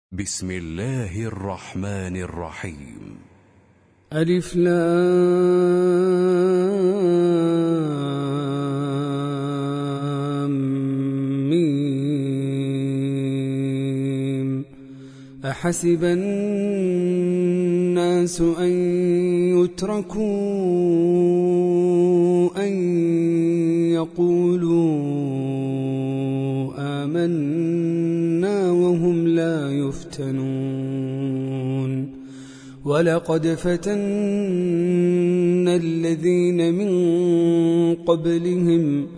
بسم الله الرحمن الرحيم. ألف لام ميم. أحسب الناس أن يتركوا أن يقولوا آمنا وهم لا يفتنون. ولقد فتنا الذين من قبلهم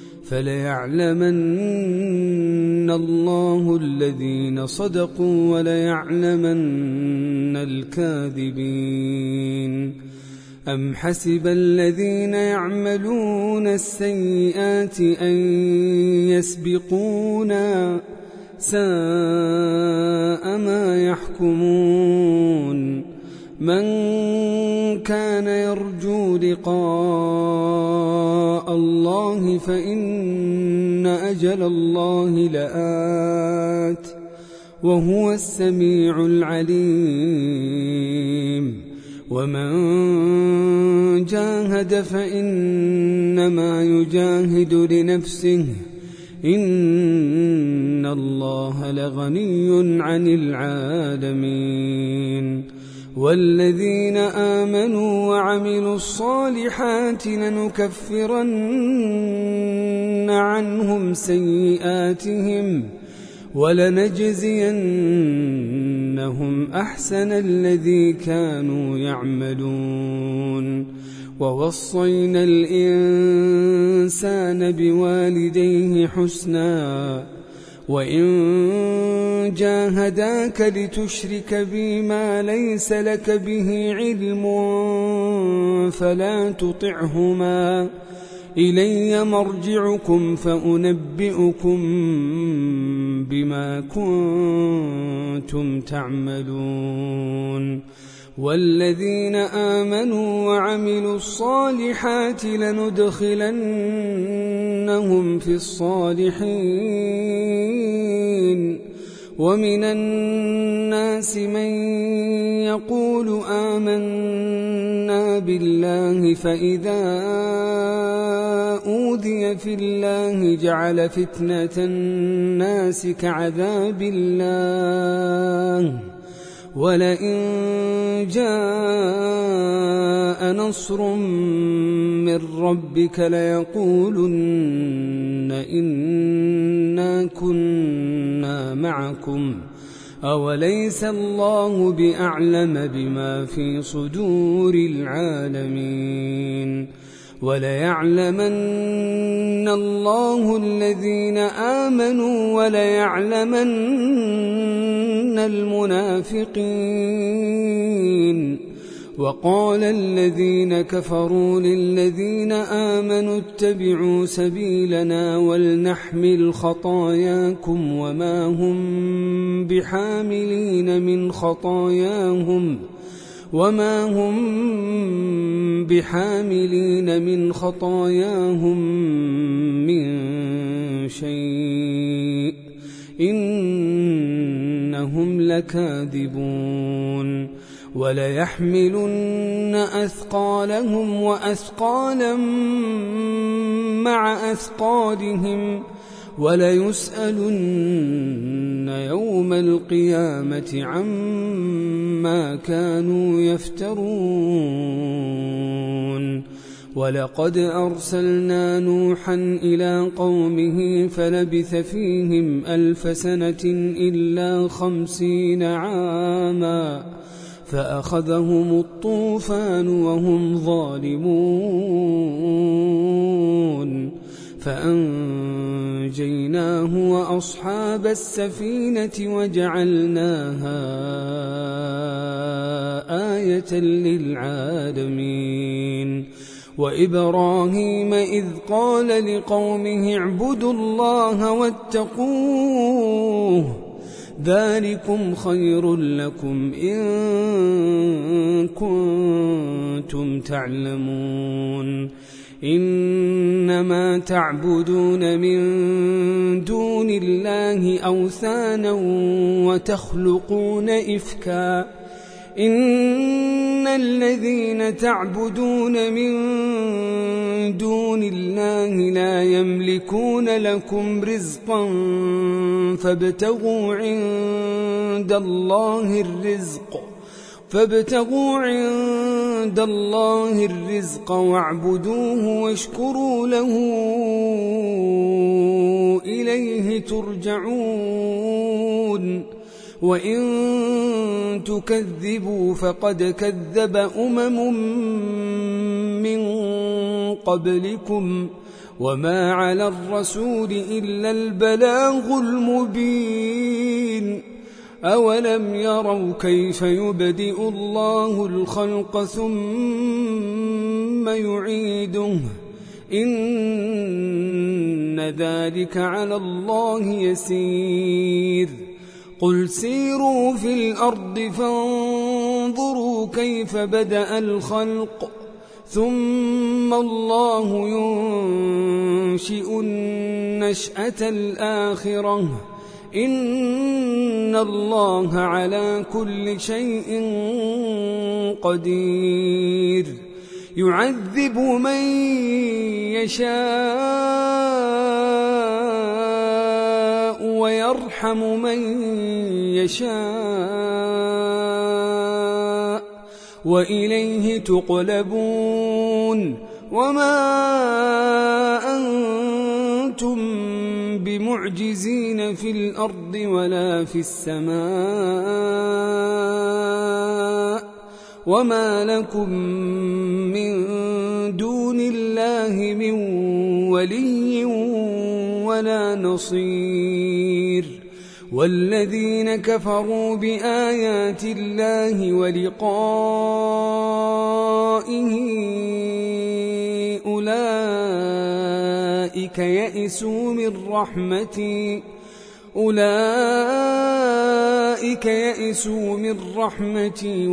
فليعلمن الله الذين صدقوا وليعلمن الكاذبين. أم حسب الذين يعملون السيئات أن يسبقونا ساء ما يحكمون. من كان يرجو لقاء الله فإن أجل الله لآت وهو السميع العليم. ومن جاهد فإنما يجاهد لنفسه إن الله لغني عن العالمين. والذين آمنوا وعملوا الصالحات لنكفرن عنهم سيئاتهم ولنجزينهم أحسن الذي كانوا يعملون. ووصينا الإنسان بوالديه حسنا وإن جاهداك لتشرك بي ما ليس لك به علم فلا تطعهما إلي مرجعكم فأنبئكم بما كنتم تعملون. والذين آمنوا وعملوا الصالحات لندخلنهم في الصالحين. ومن الناس من يقول آمنا بالله فإذا أوذي في الله جعل فتنة الناس كعذاب الله ولئن جاء نصر من ربك ليقولن إنا كنا معكم أوليس الله بأعلم بما في صدور العالمين. وليعلمن الله الذين آمنوا وليعلمن المنافقين. وقال الذين كفروا للذين آمنوا اتبعوا سبيلنا ولنحمل خطاياكم وما هم بحاملين من خطاياهم من شيء إنهم لكاذبون. وليحملن أثقالهم وأثقالا مع أثقالهم وليسألن يوم القيامة عما كانوا يفترون. ولقد أرسلنا نوحا إلى قومه فلبث فيهم 1000 سنة إلا 50 عاما فأخذهم الطوفان وهم ظالمون فأنجيناه وأصحاب السفينة وجعلناها آية للعالمين. وإبراهيم إذ قال لقومه اعبدوا الله واتقوه ذلكم خير لكم إن كنتم تعلمون. إنما تعبدون من دون الله أوثانا وتخلقون إفكا إن الذين تعبدون من دون الله لا يملكون لكم رزقا فابتغوا عند الله الرزق واعبدوه واشكروا له إليه ترجعون وإن تكذبوا فقد كذب من قبلكم وما على الرسول إلا البلاغ المبين أولم يروا كيف يبدئ الله الخلق ثم يعيده إن ذلك على الله يسير قل سيروا في الأرض فانظروا كيف بدأ الخلق ثم الله ينشئ النشأة الآخرة إن الله على كل شيء قدير يعذب من يشاء ويرحم من يشاء وإليه تقلبون وما أنتم بمعجزين في الأرض ولا في السماء وما لكم من دون الله من ولي ولا نصير والذين كفروا بآيات الله ولقائه أولئك يئسوا من رحمتي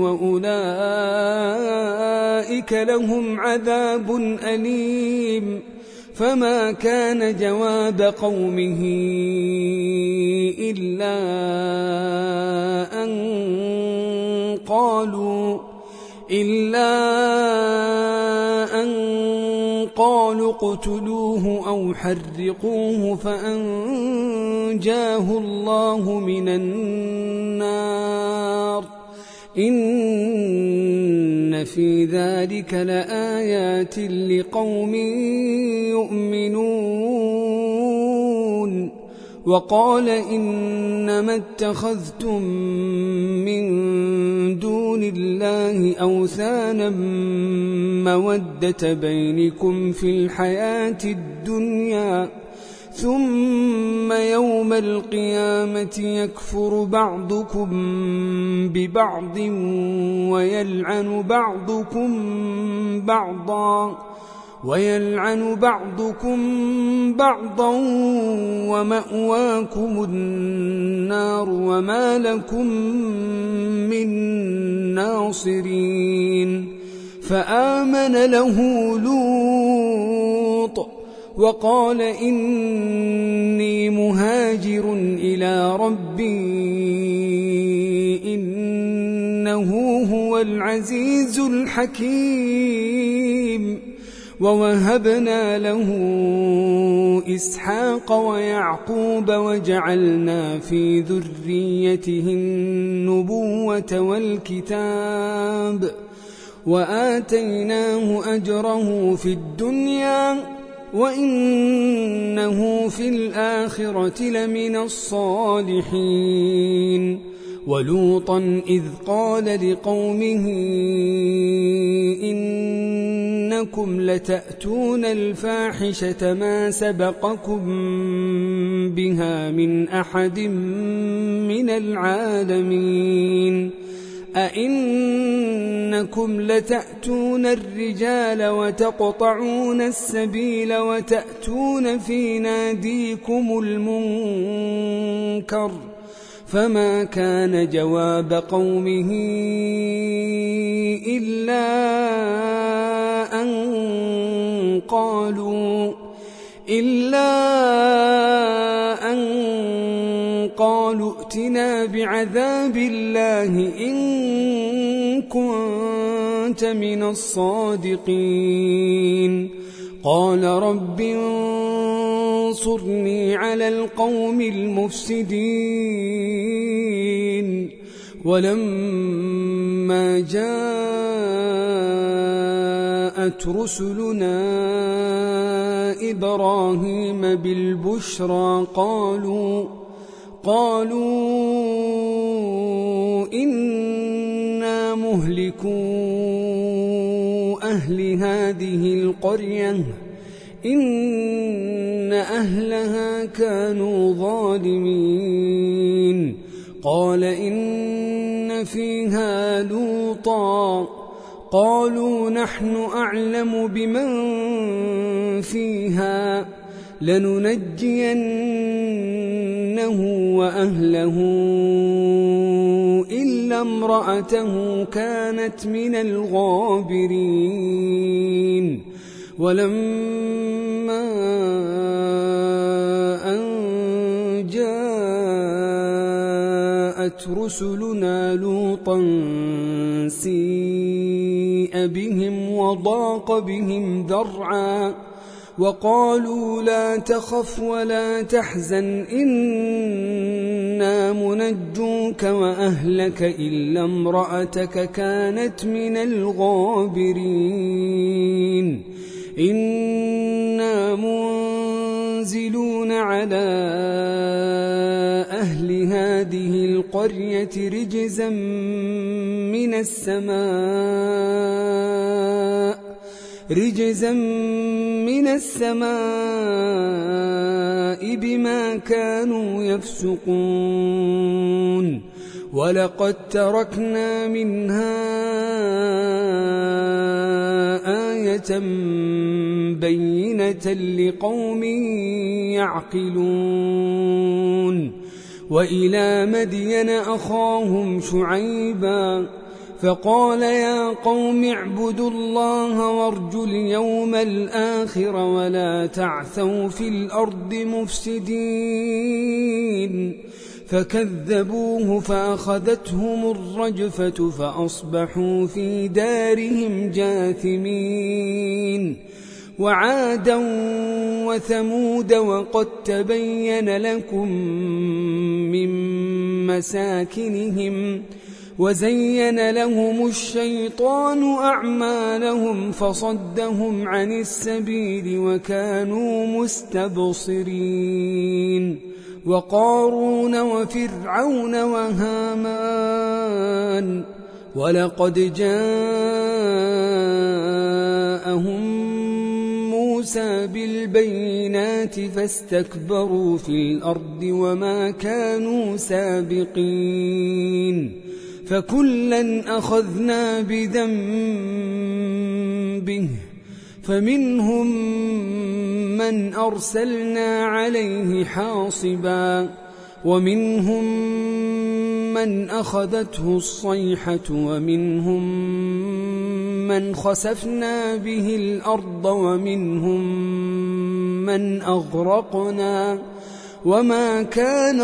وأولئك لهم عذاب أليم فما كان جواب قومه إلا أن قالوا اقتلوه أو حرقوه فأنجاه الله من النار إن في ذلك لآيات لقوم يؤمنون وقال إنما اتخذتم من دون الله أوثانا مودة بينكم في الحياة الدنيا ثم يوم القيامة يكفر بعضكم ببعض ويلعن بعضكم بعضا ومأواكم النار وما لكم من ناصرين فآمن له لوط وقال إني مهاجر إلى ربي إنه هو العزيز الحكيم ووهبنا له إسحاق ويعقوب وجعلنا في ذريته النبوة والكتاب وآتيناه أجره في الدنيا وإنه في الآخرة لمن الصالحين ولوطا إذ قال لقومه إنكم لتأتون الفاحشة ما سبقكم بها من أحد من العالمين أئنكم لتأتون الرجال وتقطعون السبيل وتأتون في ناديكم المنكر فما كان جواب قومه إلا أن قالوا ائتنا بعذاب الله إن كنت من الصادقين قال رب انصرني على القوم المفسدين ولما جاءت رسلنا إبراهيم بالبشرى قالوا إنا مهلكو أهل هذه القرية إن أهلها كانوا ظالمين قال إن فيها لوطا قالوا نحن أعلم بمن فيها لننجينه وأهله إلا امرأته كانت من الغابرين ولما أن جاءت رسلنا لوطا سيء بهم وضاق بهم ذرعا وقالوا لا تخف ولا تحزن إنا منجوك وأهلك إلا امرأتك كانت من الغابرين إنا منزلون على أهل هذه القرية رجزا من السماء بما كانوا يفسقون ولقد تركنا منها آية بينة لقوم يعقلون وإلى مدين أخاهم شعيبا فقال يا قوم اعبدوا الله وارجوا اليوم الآخر ولا تعثوا في الأرض مفسدين فكذبوه فأخذتهم الرجفة فأصبحوا في دارهم جاثمين وعادا وثمود وقد تبين لكم من مساكنهم وزين لهم الشيطان أعمالهم فصدهم عن السبيل وكانوا مستبصرين وقارون وفرعون وهامان ولقد جاءهم موسى بالبينات فاستكبروا في الأرض وما كانوا سابقين فكلا أخذنا بذنبه فمنهم من أرسلنا عليه حاصبا ومنهم من أخذته الصيحة ومنهم من خسفنا به الأرض ومنهم من أغرقنا وما كان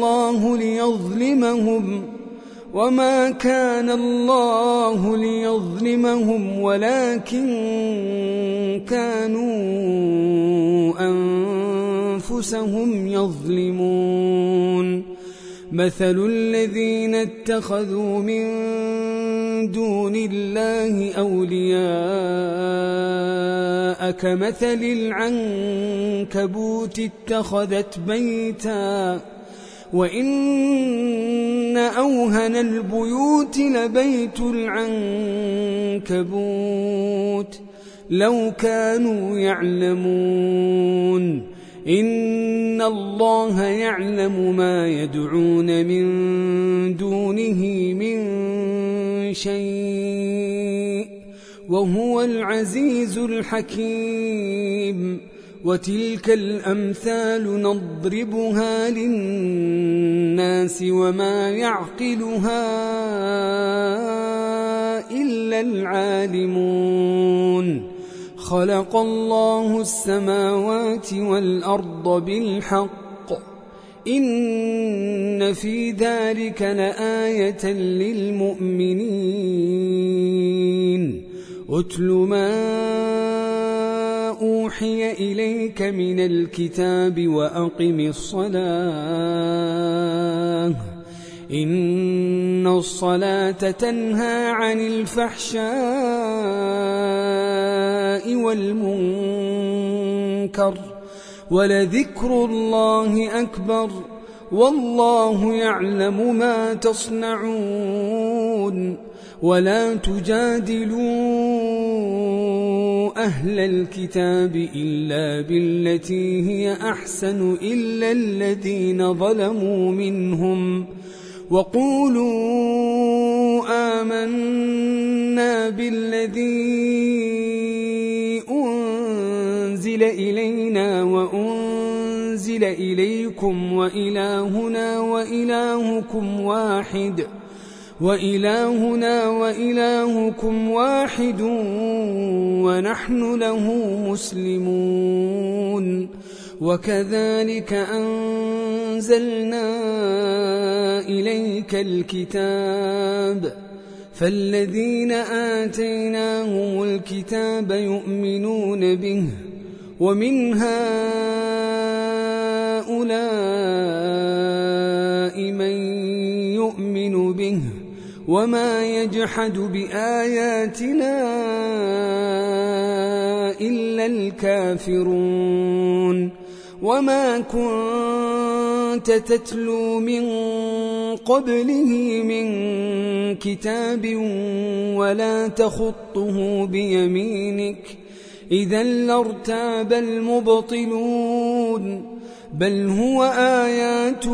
الله ليظلمهم ولكن كانوا أنفسهم يظلمون مثل الذين اتخذوا من دون الله أولياء كمثل العنكبوت اتخذت بيتا وإن أوهن البيوت لبيت العنكبوت لو كانوا يعلمون إن الله يعلم ما يدعون من دونه من شيء وهو العزيز الحكيم وتلك الأمثال نضربها للناس وما يعقلها إلا العالمون خلق الله السماوات والأرض بالحق إن في ذلك لآية للمؤمنين أتل ما أوحي إليك من الكتاب وأقم الصلاة إن الصلاة تنهى عن الفحشاء والمنكر ولذكر الله أكبر والله يعلم ما تصنعون ولا تجادلوا أهل الكتاب إلا بالتي هي أحسن إلا الذين ظلموا منهم وقولوا آمنا بالذي أنزل إلينا وأنزل إليكم وإلهنا وإلهكم واحد ونحن له مسلمون وكذلك أنزلنا إليك الكتاب فالذين آتيناهم الكتاب يؤمنون به ومن هؤلاء من يؤمن به وما يجحد بآياتنا إلا الكافرون وما كنت تتلو من قبله من كتاب ولا تخطه بيمينك إذا لارتاب المبطلون بل هو آيات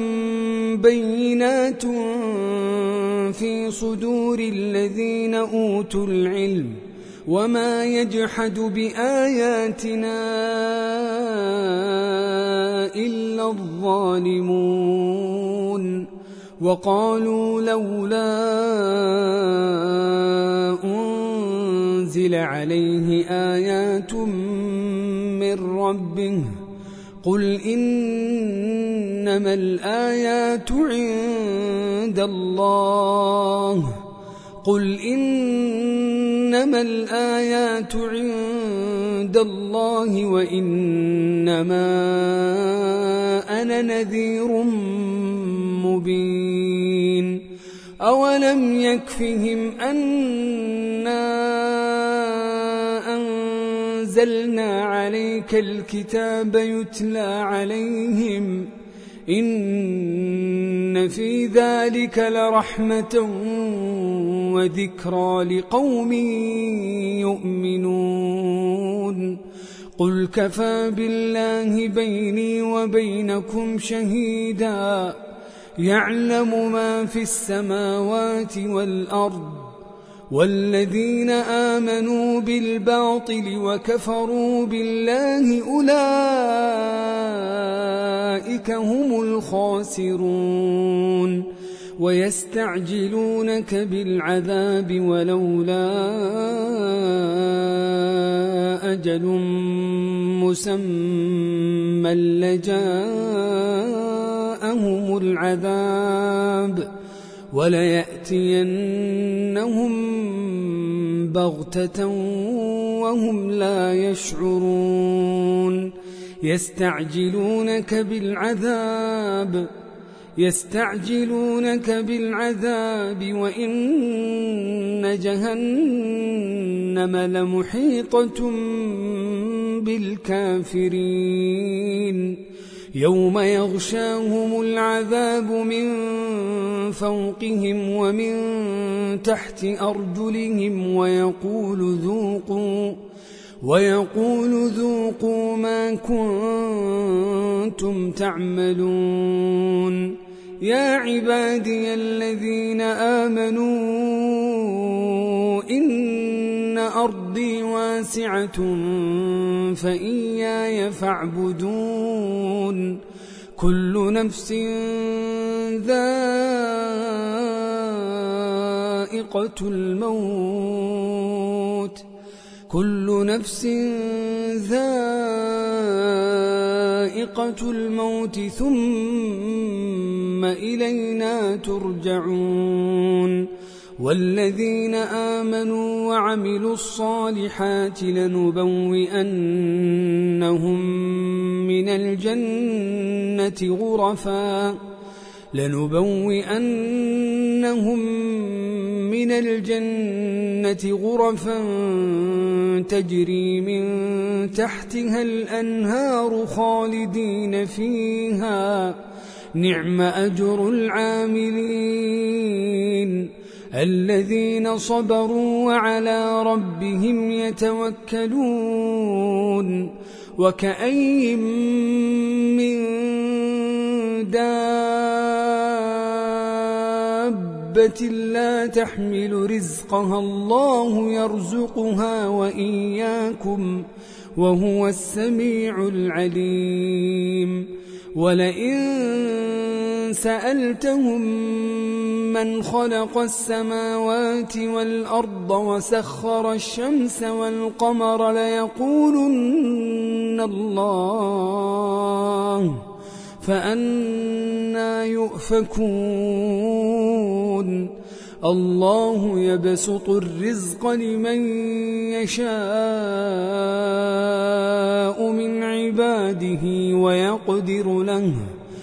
بينات في صدور الذين أوتوا العلم وما يجحد بآياتنا إلا الظالمون وقالوا لولا أنزل عليه آيات من ربه قل إنما الآيات عند الله وإنما أنا نذير مبين أولم يكفهم أنا أنزلنا عليك الكتاب يتلى عليهم إن في ذلك لرحمة وذكرى لقوم يؤمنون قل كفى بالله بيني وبينكم شهيدا يعلم ما في السماوات والأرض والذين آمنوا بالباطل وكفروا بالله أولئك هم الخاسرون ويستعجلونك بالعذاب ولولا أجل مسمى لجاءهم العذاب وليأتينهم بغتة وهم لا يشعرون يستعجلونك بالعذاب وإن جهنم لمحيطة بالكافرين يوم يغشاهم العذاب من فوقهم ومن تحت أرجلهم ويقول ذوقوا ما كنتم تعملون يا عبادي الذين آمنوا إن أرضي واسعة فإياي فاعبدون كل نفس ذائقة ذائقة الموت كل نفس ذائقة الموت ثم إلينا ترجعون والذين آمنوا وعملوا الصالحات لنبوئنهم من الجنة غرفا تجري من تحتها الأنهار خالدين فيها نعم أجر العاملين الذين صبروا وعلى ربهم يتوكلون وكأي من دابة لا تحمل رزقها الله يرزقها وإياكم وهو السميع العليم ولئن سألتهم من خلق السماوات والأرض وسخر الشمس والقمر ليقولن الله فأنى يؤفكون الله يبسط الرزق لمن يشاء من عباده ويقدر له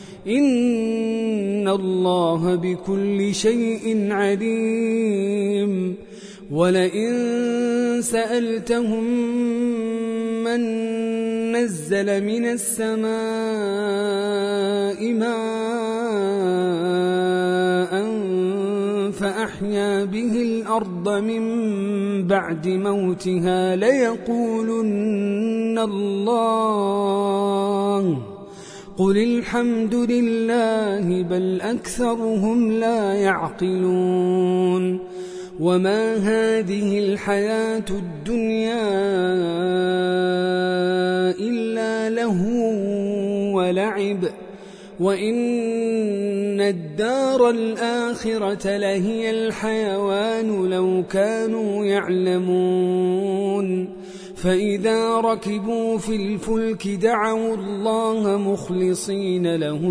إن الله بكل شيء عليم ولئن سألتهم من نزل من السماء ماء فأحيا به الأرض من بعد موتها ليقولن الله قل الحمد لله بل أكثرهم لا يعقلون وما هذه الحياة الدنيا إلا لهو ولعب وإن الدار الآخرة لهي الحيوان لو كانوا يعلمون فإذا ركبوا في الفلك دعوا الله مخلصين له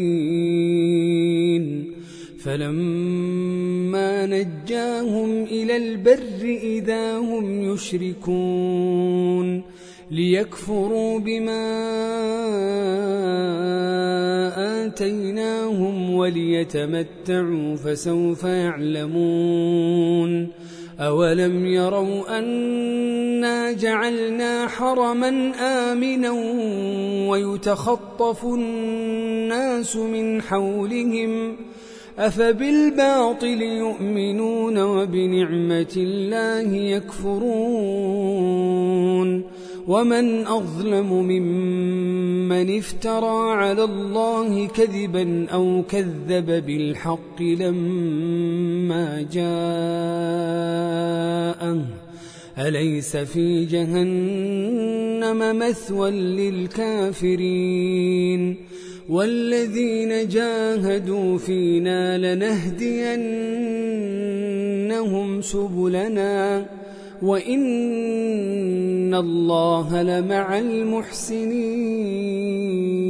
الدين فلما نجاهم إلى البر إذا هم يشركون ليكفروا بما آتيناهم وليتمتعوا فسوف يعلمون أولم يروا أنا جعلنا حرما آمنا ويتخطف الناس من حولهم أفبالباطل يؤمنون وبنعمة الله يكفرون ومن أظلم ممن افترى على الله كذبا أو كذب بالحق لما جاءه أليس في جهنم مثوى للكافرين والذين جاهدوا فينا لنهدينهم سبلنا وإن الله لمع المحسنين